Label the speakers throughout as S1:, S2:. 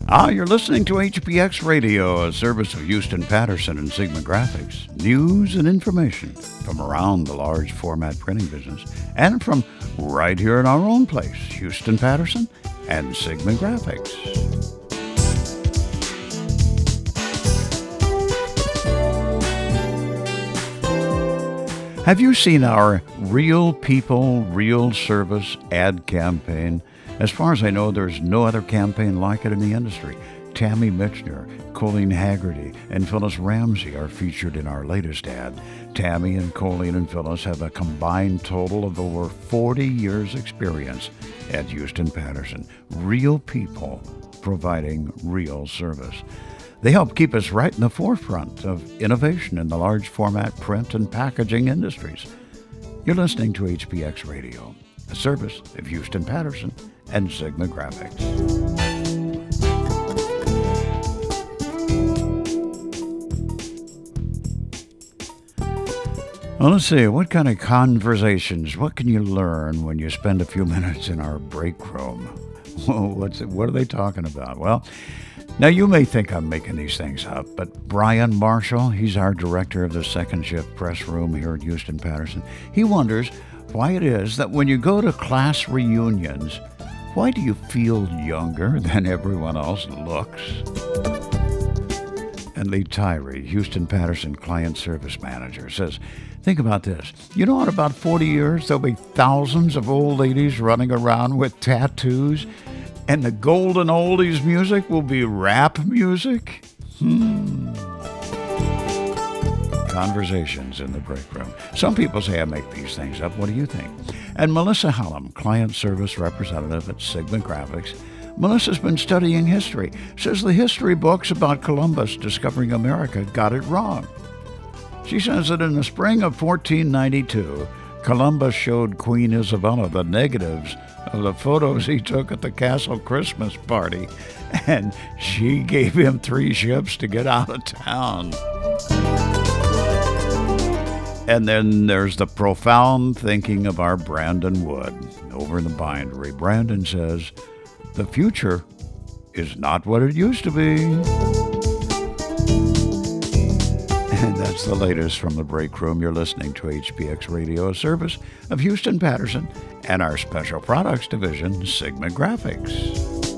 S1: You're listening to HPX Radio, a service of Houston Patterson and Sigma Graphics. News and information from around the large format printing business and from right here in our own place, Houston Patterson and Sigma Graphics. Have you seen our Real People, Real Service ad campaign? As far as I know, there's no other campaign like it in the industry. Tammy Mitchner, Colleen Haggerty, and Phyllis Ramsey are featured in our latest ad. Tammy and Colleen and Phyllis have a combined total of over 40 years' experience at Houston Patterson. Real people providing real service. They help keep us right in the forefront of innovation in the large format print and packaging industries. You're listening to HPX Radio, a service of Houston Patterson and Sigma Graphics. Well, let's see, what kind of conversations, what can you learn when you spend a few minutes in our break room? What are they talking about? Well, now you may think I'm making these things up, but Brian Marshall, he's our director of the second shift press room here at Houston Patterson. He wonders why it is that when you go to class reunions, why do you feel younger than everyone else looks? And Lee Tyree, Houston Patterson Client Service Manager, says, think about this. You know, in about 40 years, there'll be thousands of old ladies running around with tattoos, and the golden oldies music will be rap music? Conversations in the break room. Some people say I make these things up. What do you think? And Melissa Hallam, Client Service Representative at Sigma Graphics. Melissa's been studying history. Says the history books about Columbus discovering America got it wrong. She says that in the spring of 1492, Columbus showed Queen Isabella the negatives of the photos he took at the castle Christmas party, and she gave him 3 ships to get out of town. And then there's the profound thinking of our Brandon Wood. Over in the bindery, Brandon says, the future is not what it used to be. And that's the latest from the break room. You're listening to HPX Radio, a service of Houston Patterson and our special products division, Sigma Graphics.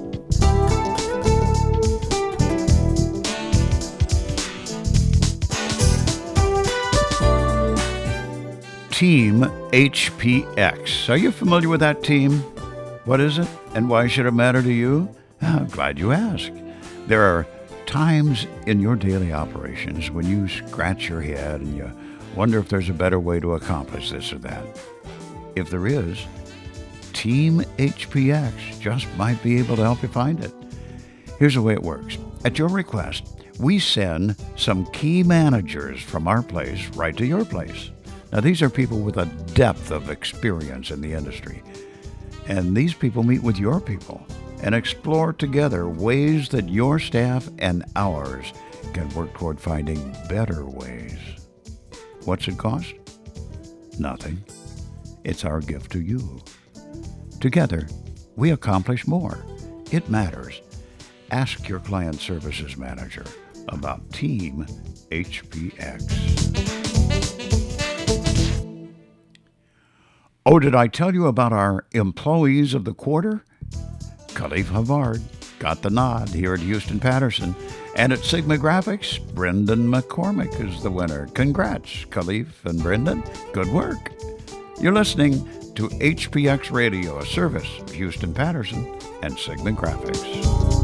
S1: Team HPX. Are you familiar with that team? What is it, and why should it matter to you? I'm glad you asked. There are times in your daily operations when you scratch your head and you wonder if there's a better way to accomplish this or that. If there is, Team HPX just might be able to help you find it. Here's the way it works. At your request, we send some key managers from our place right to your place. Now, these are people with a depth of experience in the industry. And these people meet with your people and explore together ways that your staff and ours can work toward finding better ways. What's it cost? Nothing. It's our gift to you. Together, we accomplish more. It matters. Ask your client services manager about Team HPX. Oh, did I tell you about our employees of the quarter? Khalif Havard got the nod here at Houston Patterson. And at Sigma Graphics, Brendan McCormick is the winner. Congrats, Khalif and Brendan. Good work. You're listening to HPX Radio, a service of Houston Patterson and Sigma Graphics.